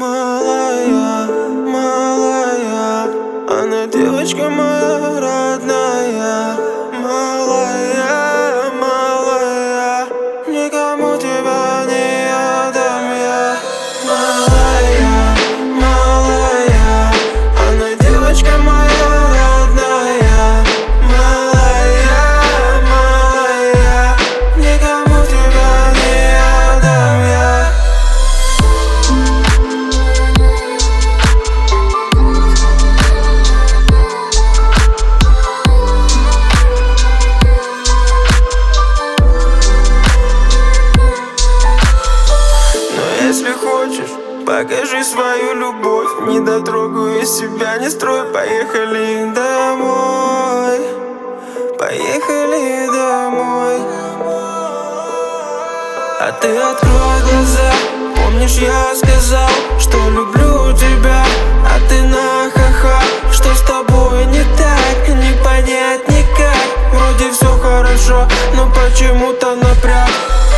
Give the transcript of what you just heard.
малая, малая, она девочка моя родная. Малая, малая, никому тебя не отдам я. Малая, малая, она девочка моя родная. Малая, малая, никому тебя не отдам я. Если хочешь, покажи свою любовь. Не дотрогаю себя, не строй. Поехали домой, поехали домой. А ты открой глаза. Помнишь, я сказал, что люблю тебя, а ты на ха-ха. Что с тобой не так, не понять никак. Вроде все хорошо, но почему-то напряг.